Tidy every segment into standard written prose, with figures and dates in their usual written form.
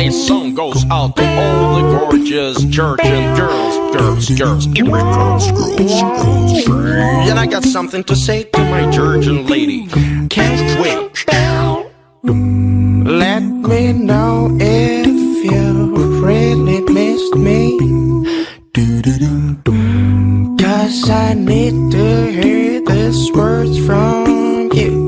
This song goes out to all the gorgeous Georgian girls. And I got something to say to my Georgian lady. Can't wait. Let me know if you really missed me, 'cause I need to hear these words from you.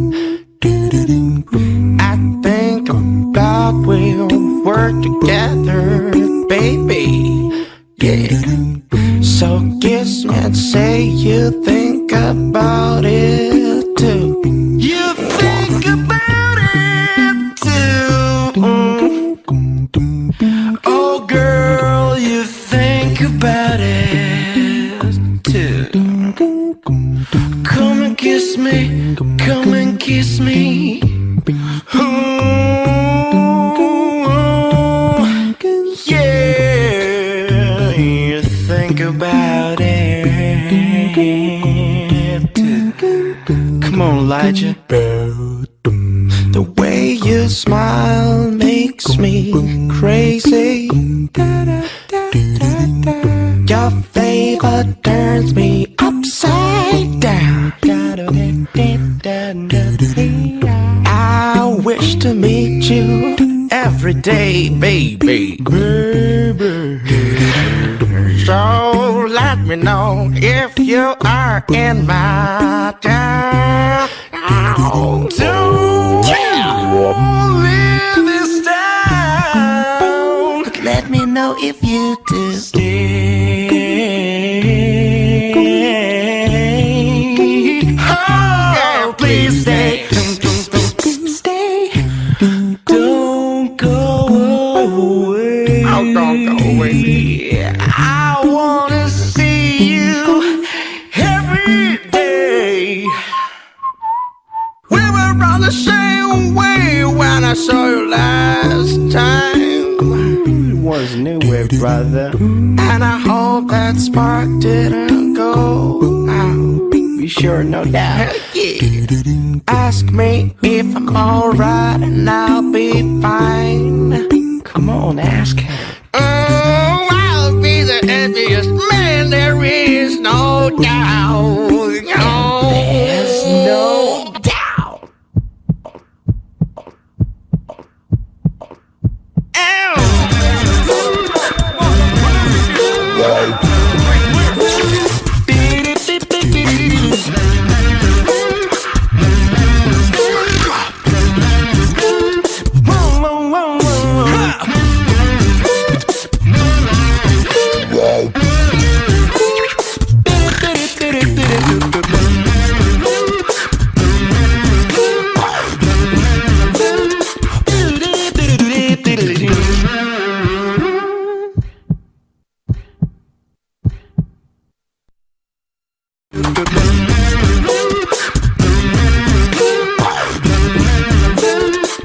I think about we'll work together, baby. Yeah. So kiss me and say you think about it too. You think about it too. Oh girl, you think about it too. Come and kiss me, come and kiss me. Yeah, you think about it too. Come on, Elijah. The way you smile makes me crazy. Your flavor turns me upside down. I wish to meet you every day, baby. So let me know if you are in my town. Don't leave this town. Let me know if you do. Oh, please stay. Stay. Don't go away. Oh, don't go away. I wanna see you every day. We were on the same way when I saw you last time. It was new way, brother. And I hope that spark didn't go out. Be sure, no doubt. Yeah. Ask me if I'm alright and I'll be fine. Come on, ask her. Oh, I'll be the happiest man, there is no doubt.